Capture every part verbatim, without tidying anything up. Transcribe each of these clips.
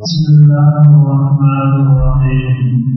بسم الله الرحمن الرحيم.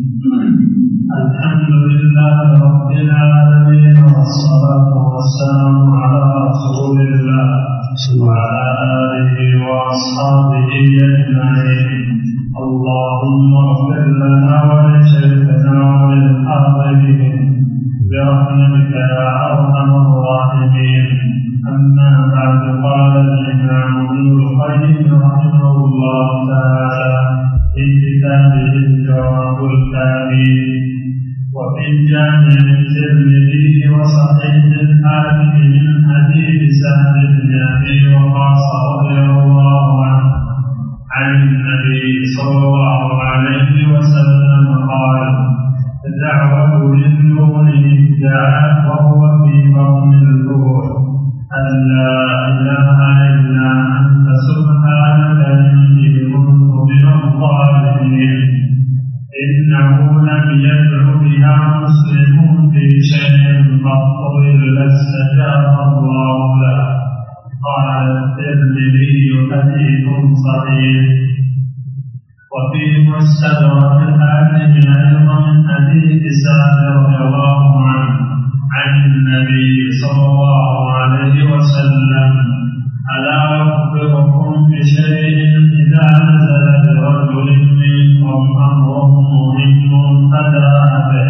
الحمد لله رب العالمين، والصلاة والسلام على رسول الله وعلى آله وأصحابه أجمعين. اللهم اغفر لنا ولشيخنا وللحاضرين برحمتك يا أرحم الراحمين. أما بعد، قال الإمام ابن القيم رحمه الله تعالى في كتابه الجواب الكافي وفي الجامع الترمذي وصحيح الحاكم من حديث سهل بن أبي وقاص رضي الله عنه عن النبي صلى الله عليه وسلم قال: الدعوة للنور إبداع وهو في بطن الروح، أن لا إله إلا أنت سبحانك إني كنت من الظالمين. إنه لم يدع بها مسلم في شيء قط إلا استجاب الله له. قال الترمذي: حديث صحيح. وفي مستدرك الحاكم أيضا من حديث سعد رضي الله عنه عن النبي صلى الله عليه وسلم: ألا أخبركم بشيء إذا نزل برجل منكم أمر مهم فدعا به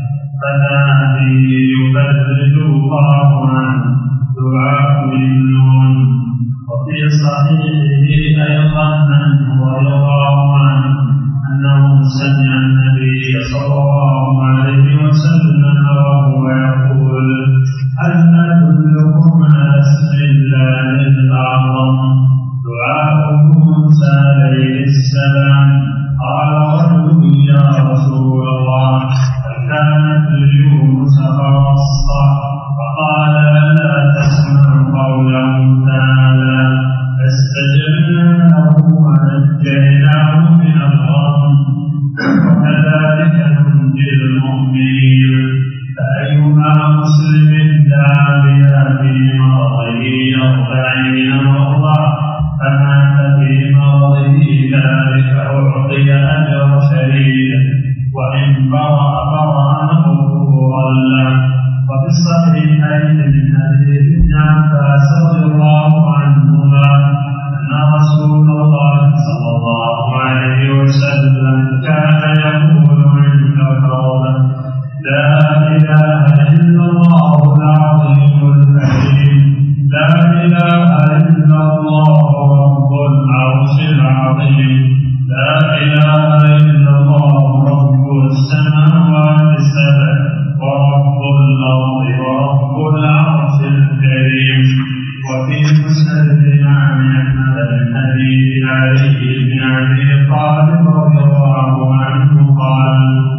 يبرد الله عنه، دعاء النون. وفي صحيحه أيضا عنه رضي الله عنه أنه سمع النبي صلى الله عليه وسلم وهو يقول: هل أدلكم على اسم الله الأعظم؟ دعاء موسى عليه السلام. قال رجل: يا رسول الله، هل كانت ليونس خاصة؟ فقال: لا تسمع قوله تعالى: فاستجبنا له ونجيناه من الغم، وكذلك ننجي المؤمنين. فأيما مسلم دعا بها في مرضه أربعين مرة فمات في مرضه ذلك أعطي أجر شهيد، وإن برأ برأ مغفورا له. وفي الصحيحين من حديث ابن عباس رضي الله عنهما أن رسول الله صلى الله عليه وسلم كان يقول عند الروضة: لا إله إلا الله العظيم الحكيم، لا إله إلا الله رب العرش العظيم، لا إله إلا الله رب السماوات السبع ورب الأرض ورب العرش الكريم. وفي مسند الإمام أحمد من حديث علي بن أبي طالب رضي الله عنه قال: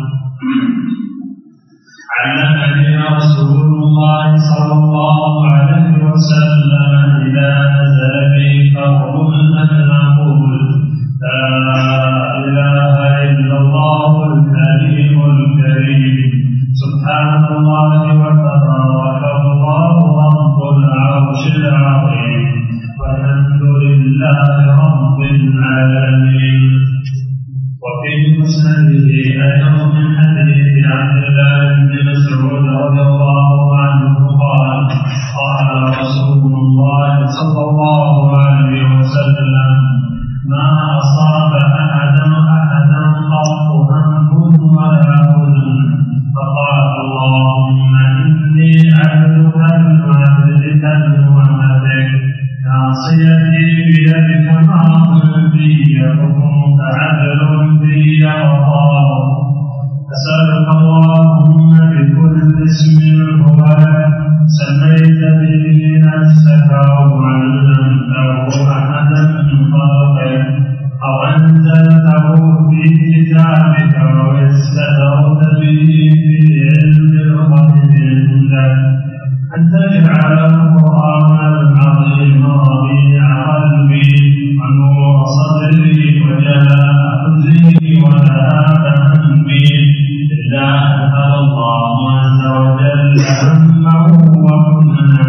علمني رسول الله صلى الله عليه وسلم إذا نزل بي كرب أن أقول: لا إله إلا الله الكريم الكريم، سبحان الله وتبارك الله رب العرش العظيم، والحمد لله رب العالمين. وفي مسنده أيضا من حديث عبد الله بن مسعود رضي الله عنه قال: قال رسول الله صلى الله عليه وسلم: ما أصاب أحدا أحدا قط هم ولا حزن فقال: اللهم إني عبدك ابن عبدك أمتك، ناصيتي بيدك، ماض في حكمك، عدل في قضاؤك. أسألك اللهم بكل اسم هو لك سميت به نفسك أو علمته أحدا من خلقك أو أنزلته في كتابك أو استأثرت به في علم الغيب عندك، أن تجعل القرآن العظيم ربيع قلبي ونور صدري وجلاء حزني وذهاب همي، إلا أنزل الله عز وجل همه وحزنه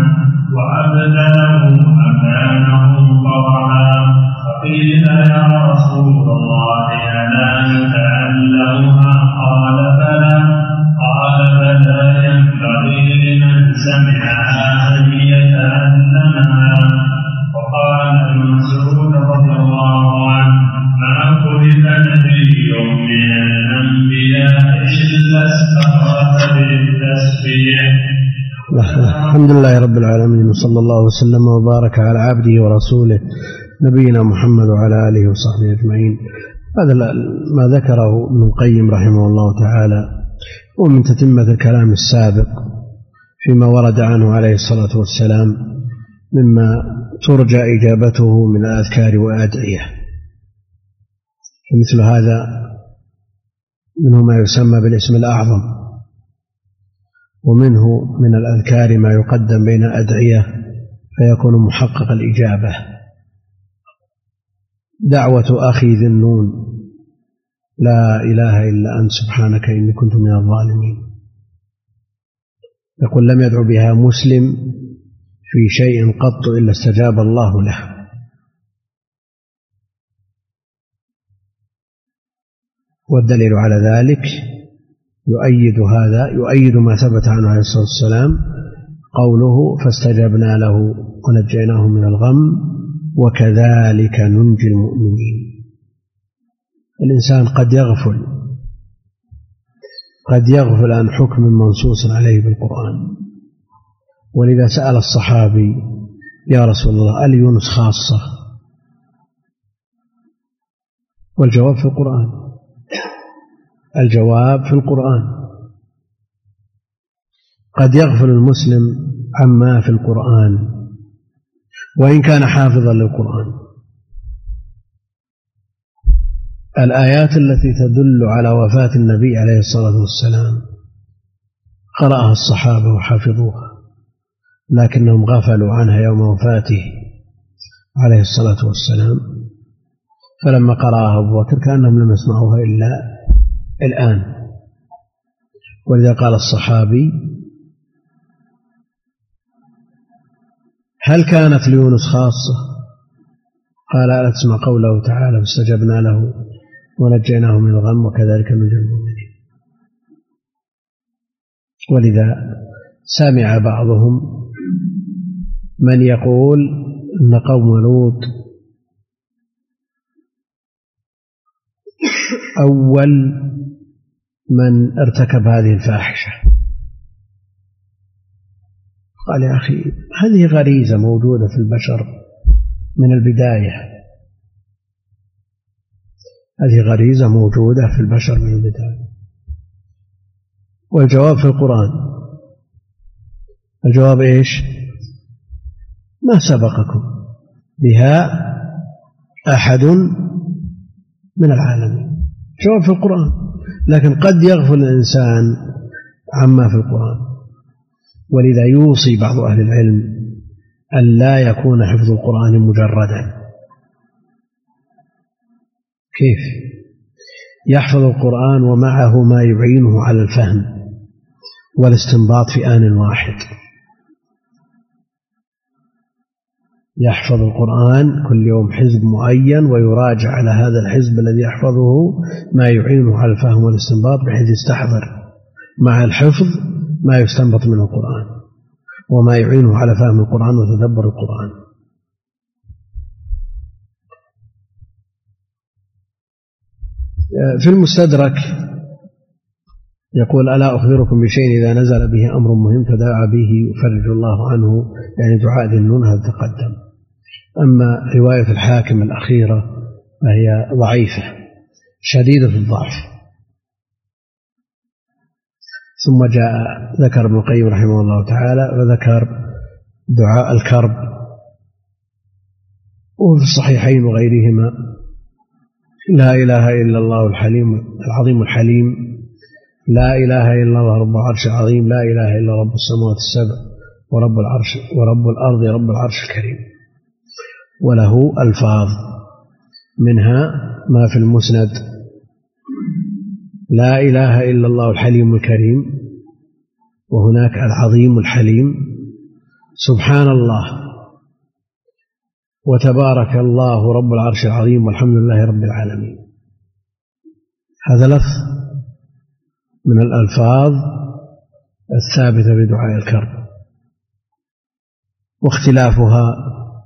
وأبدله مكانه فرحا. فقيل: يا رسول الله، الحمد لله رب العالمين، وصلى الله وسلم وبارك على عبده ورسوله نبينا محمد وعلى آله وصحبه أجمعين. هذا ما ذكره ابن القيم رحمه الله تعالى ومن تتمة الكلام السابق فيما ورد عنه عليه الصلاة والسلام مما ترجى إجابته من الأذكار وأدعية. فمثل هذا منه ما يسمى بالاسم الأعظم، ومنه من الأذكار ما يقدم بين أدعية فيكون محقق الإجابة. دعوة أخي ذي النون لا إله إلا أنت سبحانك إني كنت من الظالمين، يقول لم يدعو بها مسلم في شيء قط إلا استجاب الله له. والدليل على ذلك يؤيد هذا يؤيد ما ثبت عنه عليه الصلاة والسلام قوله فاستجبنا له ونجيناه من الغم وكذلك ننجي المؤمنين. الإنسان قد يغفل قد يغفل عن حكم منصوص عليه بالقرآن، ولذا سأل الصحابي يا رسول الله أل يونس خاصة؟ والجواب في القرآن، الجواب في القرآن. قد يغفل المسلم عما في القرآن وإن كان حافظا للقرآن. الآيات التي تدل على وفاة النبي عليه الصلاة والسلام قرأها الصحابة وحفظوها، لكنهم غفلوا عنها يوم وفاته عليه الصلاة والسلام، فلما قرأها أبو بكر كأنهم لم يسمعوها إلا الآن. ولذا قال الصحابي هل كانت ليونس خاصة؟ قال ألا تسمع قوله تعالى فاستجبنا له ونجيناه من الغم وكذلك ننجي المؤمنين. ولذا سمع بعضهم من يقول أن قوم لوط أول من ارتكب هذه الفاحشة. قال يا أخي هذه غريزة موجودة في البشر من البداية، هذه غريزة موجودة في البشر من البداية. والجواب في القرآن، الجواب إيش؟ ما سبقكم بها أحد من العالمين، جواب في القرآن. لكن قد يغفل الإنسان عما في القرآن، ولذا يوصي بعض أهل العلم أن لا يكون حفظ القرآن مجردا. كيف؟ يحفظ القرآن ومعه ما يعينه على الفهم والاستنباط في آن واحد. يحفظ القرآن كل يوم حزب معين ويراجع على هذا الحزب الذي يحفظه ما يعينه على الفهم والاستنباط، بحيث يستحضر مع الحفظ ما يستنبط من القرآن وما يعينه على فهم القرآن وتدبر القرآن. في المستدرك يقول ألا أخبركم بشيء إذا نزل به أمر مهم فدعا به يفرج الله عنه، يعني دعاء ذي النون هذا تقدم. أما رواية الحاكم الأخيرة فهي ضعيفة شديدة الضعف. ثم جاء ذكر ابن القيم رحمه الله تعالى وذكر دعاء الكرب، وفي الصحيحين وغيرهما لا إله إلا الله الحليم العظيم الحليم، لا إله إلا الله رب العرش العظيم، لا إله إلا رب السماوات السبع ورب العرش ورب الأرض رب العرش الكريم. وله ألفاظ منها ما في المسند لا إله إلا الله الحليم الكريم، وهناك العظيم الحليم، سبحان الله وتبارك الله رب العرش العظيم والحمد لله رب العالمين. هذا لفظ من الألفاظ الثابتة بدعاء الكرب، واختلافها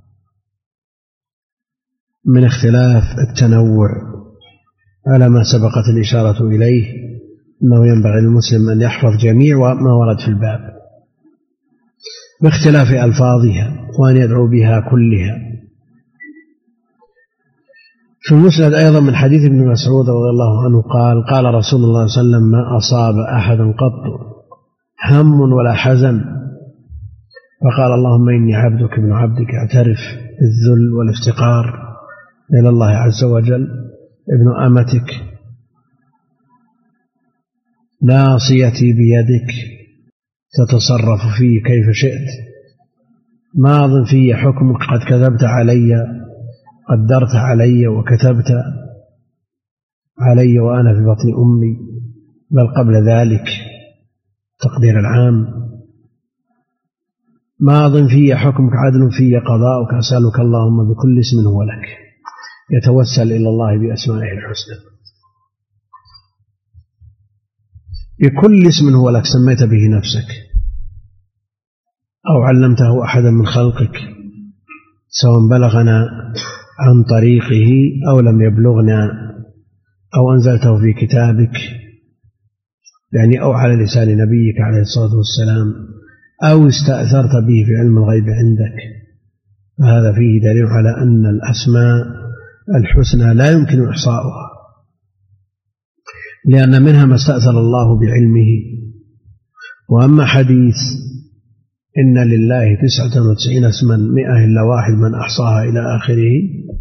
من اختلاف التنوع على ما سبقت الإشارة إليه، أنه ينبغي للمسلم أن يحفظ جميع ما ورد في الباب، باختلاف ألفاظها، وأن يدعو بها كلها. في المسند أيضا من حديث ابن مسعود رضي الله عنه قال قال رسول الله صلى الله عليه وسلم: ما أصاب أحد قط هم ولا حزن فقال اللهم إني عبدك ابن عبدك اعترف بالذل والافتقار إلى الله عز وجل، ابن أمتك ناصيتي بيدك تتصرف فيه كيف شئت، ماض في حكمك قد كتبت علي قدرت علي وكتبت علي وأنا في بطن أمي، بل قبل ذلك تقدير العام، ماض في حكمك عدل في قضاؤك، أسألك اللهم بكل اسم هو لك، يتوسل إلى الله بأسمائه الحسنى، بكل اسم هو لك سميت به نفسك أو علمته أحدا من خلقك، سواء بلغنا عن طريقه أو لم يبلغنا، أو أنزلته في كتابك يعني أو على لسان نبيك عليه الصلاة والسلام، أو استأثرت به في علم الغيب عندك. فهذا فيه دليل على أن الأسماء الحسنى لا يمكن إحصاؤها، لأن منها ما استأثر الله بعلمه. وأما حديث إن لله تسعة وتسعين اسما مئة إلا واحد من أحصاها إلى آخره،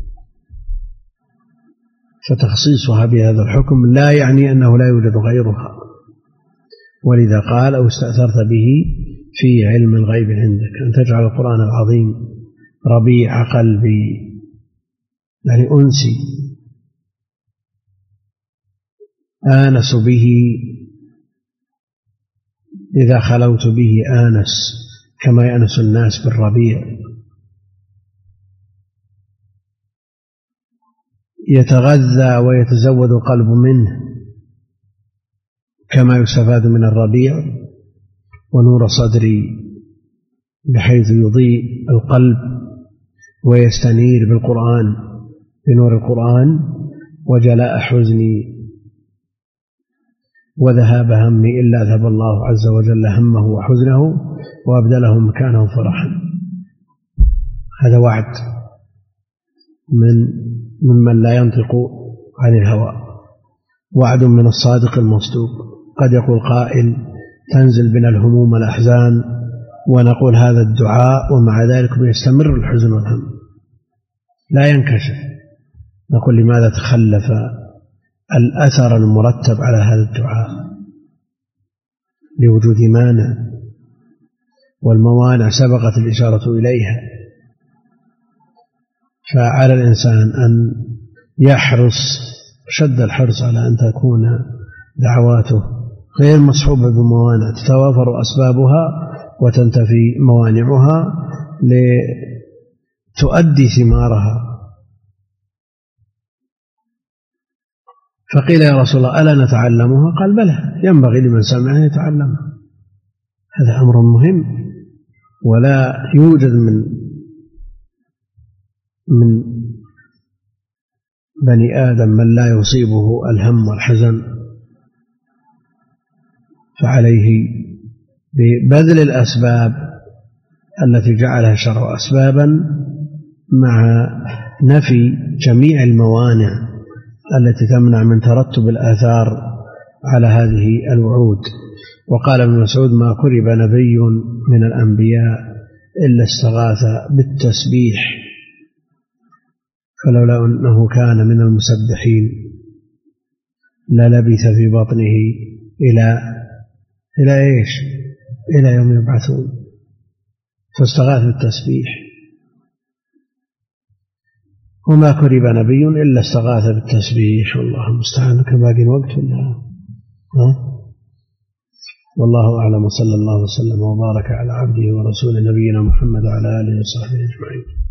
فتخصيصها بهذا الحكم لا يعني أنه لا يوجد غيرها، ولذا قال أو استأثرت به في علم الغيب عندك، أن تجعل القرآن العظيم ربيع قلبي يعني أنسي، آنس به إذا خلوت به آنس كما يأنس الناس بالربيع، يتغذى ويتزود القلب منه كما يستفاد من الربيع، ونور صدري بحيث يضيء القلب ويستنير بالقرآن بنور القرآن، وجلاء حزني وذهاب همي إلا ذهب الله عز وجل همه وحزنه وأبدله مكانه فرحا. هذا وعد من ممن لا ينطق عن الهوى، وعد من الصادق المصدوق. قد يقول قائل تنزل بنا الهموم والأحزان ونقول هذا الدعاء ومع ذلك يستمر الحزن والهم لا ينكشف، نقول لماذا تخلف الأثر المرتب على هذا الدعاء؟ لوجود مانع، والموانع سبقت الإشارة إليها. فعلى الإنسان أن يحرص شد الحرص على أن تكون دعواته غير مصحوبة بموانع، تتوافر أسبابها وتنتفي موانعها لتؤدي ثمارها. فقيل يا رسول الله ألا نتعلمها؟ قال بلى، ينبغي لمن سمع أن يتعلمها، هذا أمر مهم، ولا يوجد من من بني آدم من لا يصيبه الهم والحزن، فعليه ببذل الأسباب التي جعلها الشرع أسبابا مع نفي جميع الموانع التي تمنع من ترتب الآثار على هذه الوعود. وقال ابن مسعود ما كرب نبي من الأنبياء إلا استغاث بالتسبيح، فلولا أنه كان من المسبحين للبث في بطنه إلى إلى إيش؟ إلى يوم يبعثون، فاستغاث بالتسبيح. وما كرب نبي إلا استغاث بالتسبيح، والله المستعان. كباقي وقت ولا ها؟ والله أعلم، وصلى الله وسلم وبارك على عبده ورسوله نبينا محمد وعلى آله وصحبه أجمعين.